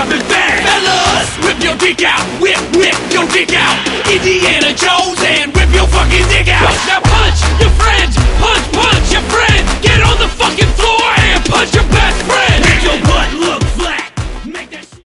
hip-hop is back. Fellas, whip your dick out. Whip your dick out. Indiana Jones and whip your fucking dick out. Now punch